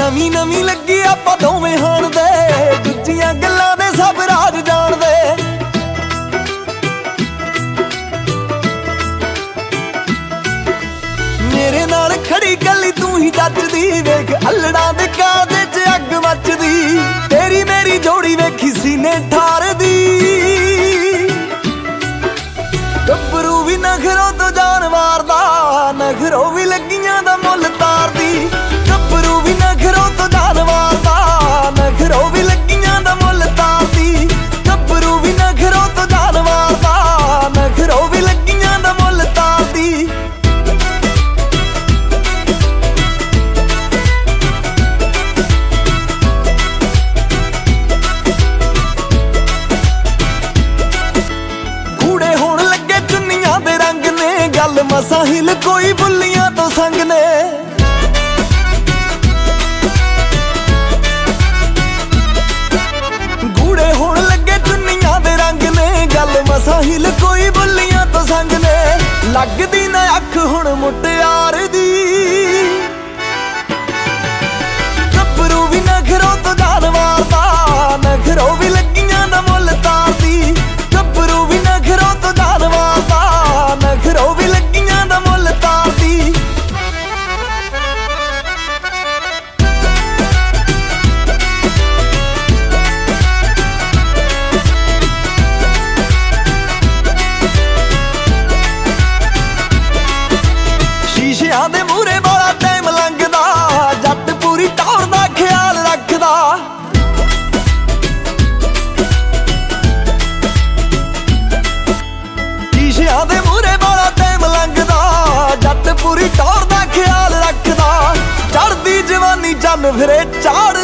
ਨਵੀਂ ਨਵੀਂ ਲੱਗੀ ਆਪਾਂ ਦੋਵੇਂ ਹਾਣ ਦੇ, ਦੂਜੀਆਂ ਗੱਲਾਂ ਦੇ ਸਭ ਰਾਜ ਜਾਣਦੇ। ਮੇਰੇ ਨਾਲ ਖੜੀ ਗੱਲੀ ਤੂੰ ਹੀ ਜੱਜਦੀ, ਵੇਖ ਅਲੜਾਂ ਦੇ ਕਾਦੇ 'ਚ ਅੱਗ ਮੱਚਦੀ। ਤੇਰੀ ਮੇਰੀ ਜੋੜੀ ਵੇਖੀ ਸੀਨੇ ਠਾਰਦੀ, ਗੱਭਰੂ ਵੀ ਨਖਰੋਂ ਤੋਂ ਜਾਨ ਮਾਰਦਾ, ਨਖਰੋਂ ਵੀ ਲੱਗੀਆਂ ਦਾ ਮੁੱਲ ਤਾਰਦੀ। ਗੱਭਰੂ ਵੀ ਨਖਰੋਂ ਤੋਂ ਜਾਨ ਮਾਰਦਾ, ਨਖਰੋਂ ਵੀ ਲੱਗੀਆਂ ਦਾ ਮੁੱਲ ਤਾਰਦੀ। ਗੱਭਰੂ ਵੀ ਨਖਰੋਂ ਤੋਂ ਜਾਨ ਮਾਰਦਾ, ਨਖਰੋਂ ਵੀ ਲੱਗੀਆਂ ਦਾ ਮੁੱਲ ਤਾਰਦੀ। ਗੂੜੇ ਹੋਣ ਲੱਗੇ ਚੁੰਨੀਆਂ ਦੇ ਰੰਗ ਨੇ, ਗੱਲ ਮਸਾਂ ਹਿਲ ਕੋਈ ਬੁੱਲੀਆਂ ਤੋਂ ਸੰਗ ਨੇ। ਗੂੜੇ ਹੋਣ ਲੱਗੇ ਚੁੰਨੀਆਂ ਦੇ ਰੰਗ ਨੇ, ਗੱਲ ਮਸਾਂ ਹਿਲ ਕੋਈ ਬੁੱਲੀਆਂ ਤੋਂ ਸੰਗ ਨੇ। ਲੱਗਦੀ ਨਾ ਅੱਖ ਹੁਣ ਮੁਟਿਆਰ ਦੀ, ਗੱਭਰੂ ਵੀ ਨਖਰੋਂ ਤੋਂ ਜਾਨ ਮਾਰਦਾ, ਨਖਰੋਂ ਵੀ ਲੱਗੀਆਂ ਦਾ ਮੁੱਲ ਤਾਰਦੀ। ਗੱਭਰੂ ਵੀ ਨਖਰੋਂ ਤੋਂ ਜਾਨ ਮਾਰਦਾ, ਨਖਰੋਂ ਵੀ ਲੱਗੀਆਂ ਦਾ ਮੁੱਲ ਤਾਰਦੀ। ਸ਼ੀਸ਼ਿਆਂ ਦੇ ਮੂਹਰੇ ਵਾਲਾ ਟਾਈਮ ਲੰਘਦਾ, ਜੱਟ ਪੂਰੀ ਟੌਰ ਦਾ ਖਿਆਲ ਰੱਖਦਾ। ਸ਼ੀਸ਼ਿਆਂ ਦੇ ਮੂਹਰੇ ਵਾਲਾ ਟਾਈਮ ਲੰਘਦਾ, ਜੱਟ ਪੂਰੀ ਟੌਰ ਦਾ ਖਿਆਲ ਰੱਖਦਾ। ਚੜ੍ਹਦੀ ਜਵਾਨੀ ਚੰਨ ਫਿਰੇ ਚਾੜ